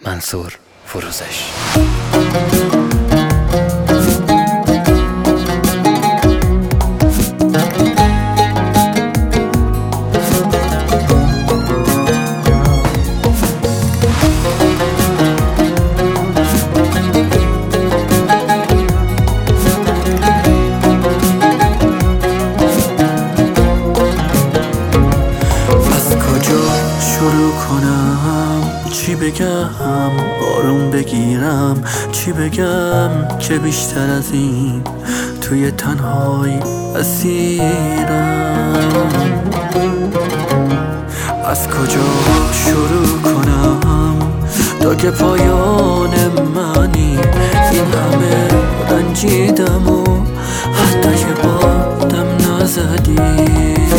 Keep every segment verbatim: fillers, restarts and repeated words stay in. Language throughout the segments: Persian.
منصور فروزش. شروع کنم چی بگم، آروم بگیرم چی بگم که بیشتر از این توی تنهایی اسیرم. از کجا شروع کنم تا که پایان منی، این همه رنجیدم و حتی یه بادم نزدی.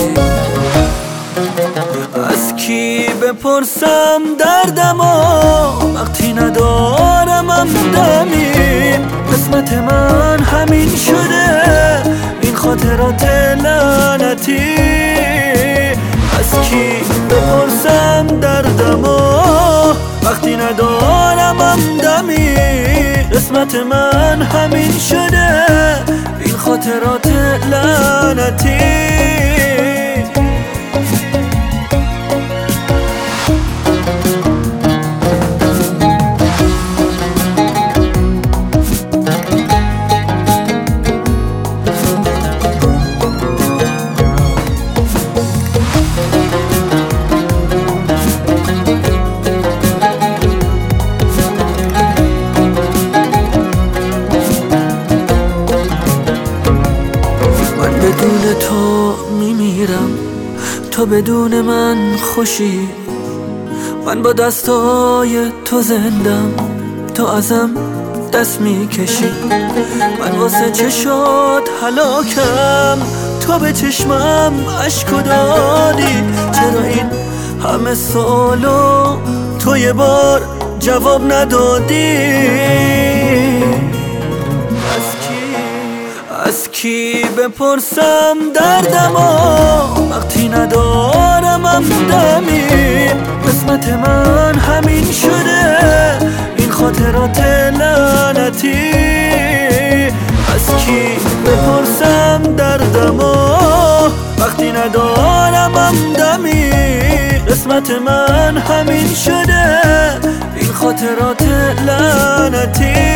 از کی بپرسم دردمو وقتی ندارم همدمی؟ قسمت من همین شده، این خاطرات لعنتی. از کی بپرسم دردمو وقتی ندارم همدمی؟ قسمت من همین شده، این خاطرات لعنتی. بدون تو میمیرم، تو بدون من خوشی. من با دستای تو زندم، تو ازم دست میکشی. من واسه چشات هلاکم، تو به چشمم عشقو دادی. چرا این همه سالو تو یه بار جواب ندادی؟ از کی بپرسم دردمو وقتی ندارم همدمی؟ قسمت من همین شده، این خاطرات لعنتی. از کی بپرسم دردمو وقتی ندارم همدمی؟ قسمت من همین شده، این خاطرات لعنتی.